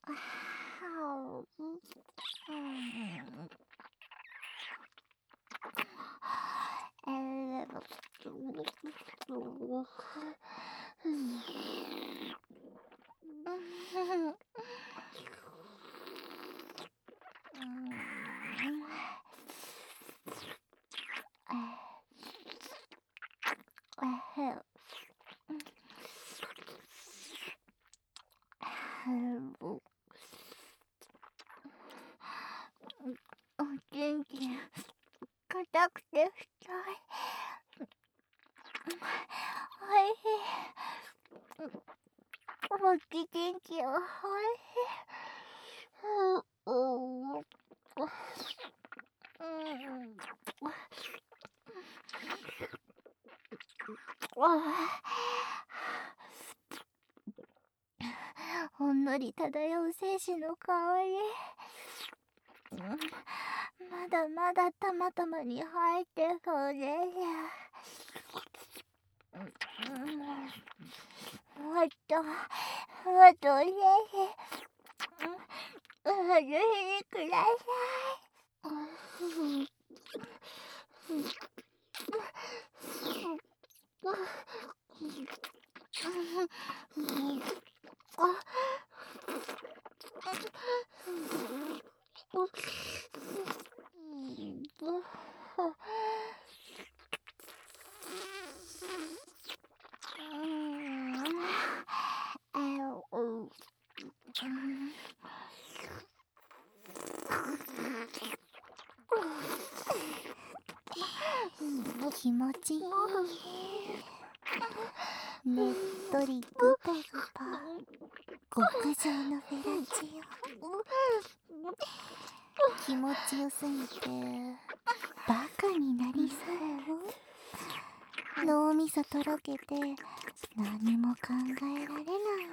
おちんちん硬くて太い。おいしい。おちんちんおいしい。ほんのり漂う精子の香り。まだまだたまたまに入ってそうです。もっと精子ぜひください。気持ちいい。ねっとりグパグパ。極上のフェラチオ。気持ちよすぎてバカになりそう。脳みそとろけて何も考えられないね。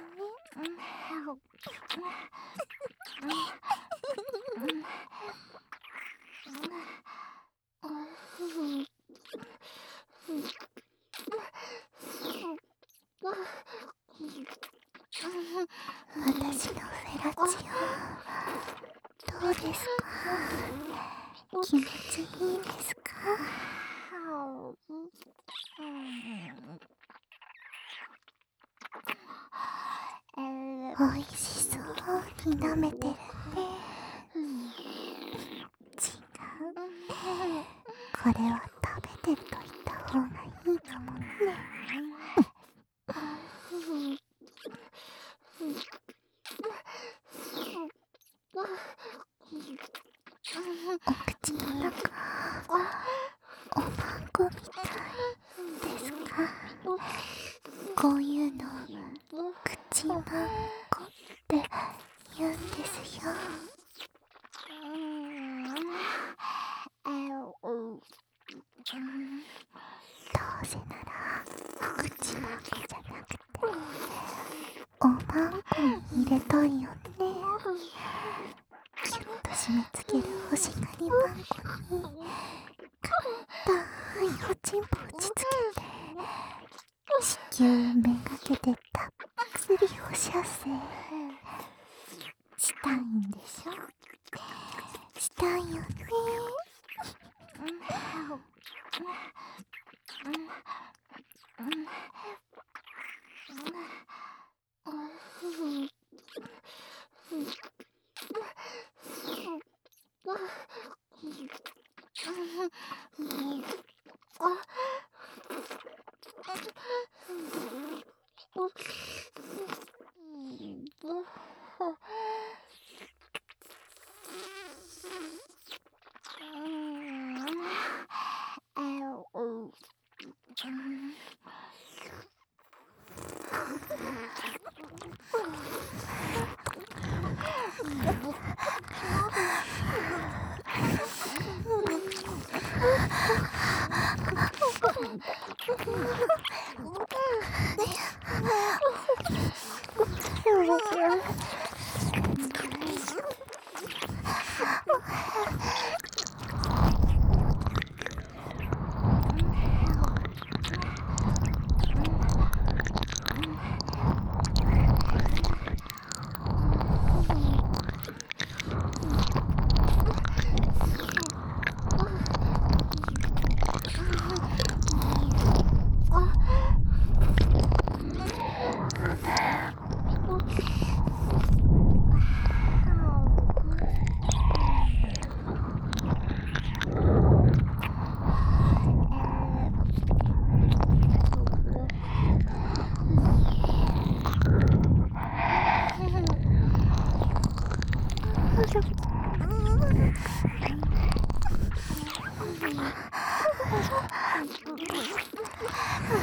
私のフェラチオどうですか？気持ちいいですか？おいしそうに舐めてるね。違う。これは食べてと言った方がいいかもね。お口の中おまんこみたいですか？こういうの口まんこって言うんですよ。どうせなら口まんこじゃなくておまんこに入れたいよね。キュッと締め付ける欲しがりまんこに硬いおちんぽ打ちつけて子宮めがけてたっぷりおしゃせしたいんでしょ？したいよね。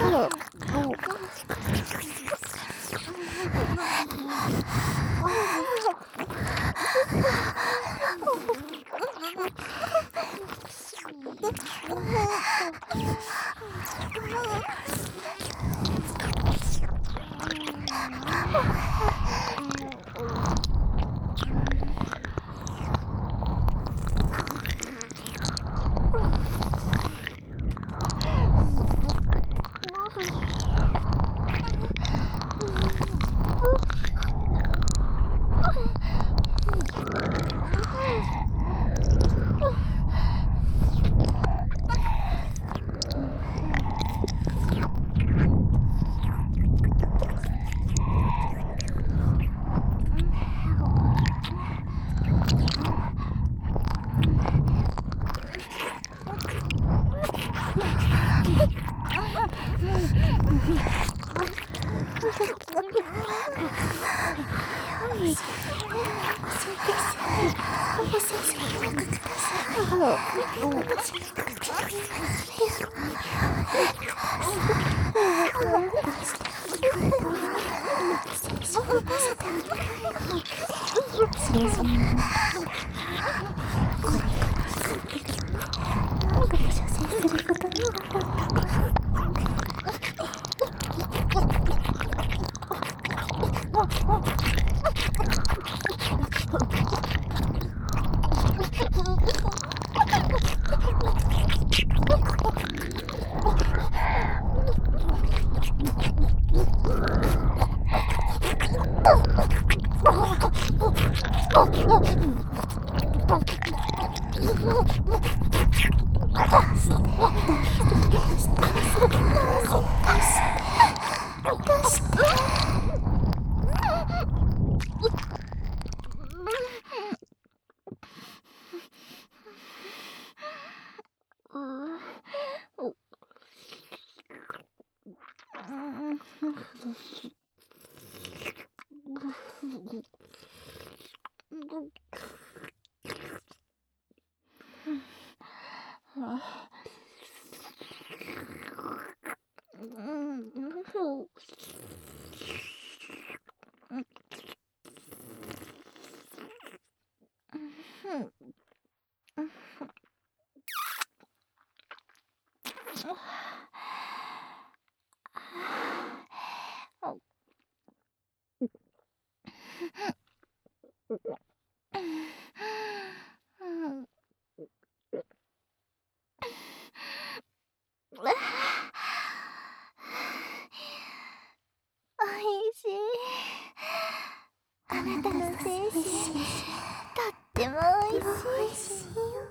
あなたの精子、とってもおいしい。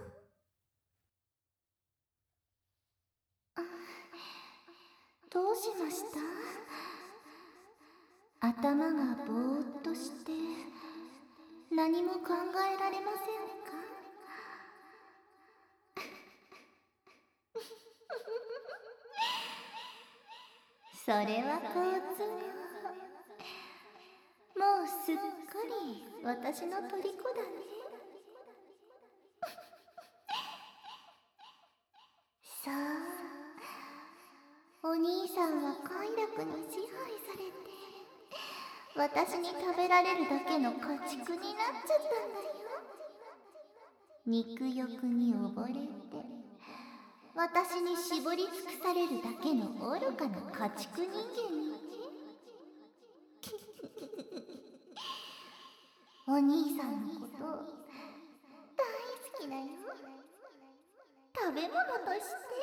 どうしました？頭がぼーっとして何も考えられませんか？それは好都合。もうすっかり私の虜だね。さあ、お兄さんは快楽に支配されて私に食べられるだけの家畜になっちゃったんだよ。肉欲に溺れて私に絞り尽くされるだけの愚かな家畜人間にね。お兄さんのこと大好きだよ。食べ物として